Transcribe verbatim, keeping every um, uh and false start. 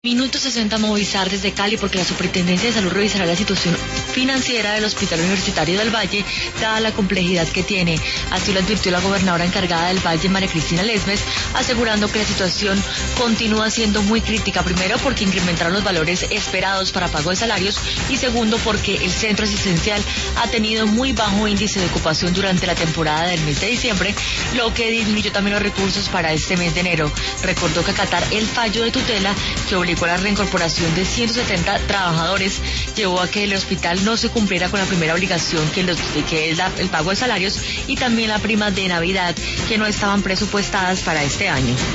Minuto sesenta Movistar desde Cali, porque la Superintendencia de Salud revisará la situación financiera del Hospital Universitario del Valle, dada la complejidad que tiene. Así lo advirtió la gobernadora encargada del Valle, María Cristina Lesmes, asegurando que la situación continúa siendo muy crítica. Primero, porque incrementaron los valores esperados para pago de salarios, y segundo, porque el centro asistencial ha tenido muy bajo índice de ocupación durante la temporada del mes de diciembre, lo que disminuyó también los recursos para este mes de enero. Recordó que acatar el fallo de tutela que obligó a la reincorporación de ciento setenta trabajadores llevó a que el hospital no se cumpliera con la primera obligación, que, los, que es la, el pago de salarios, y también la prima de Navidad, que no estaban presupuestadas para este año.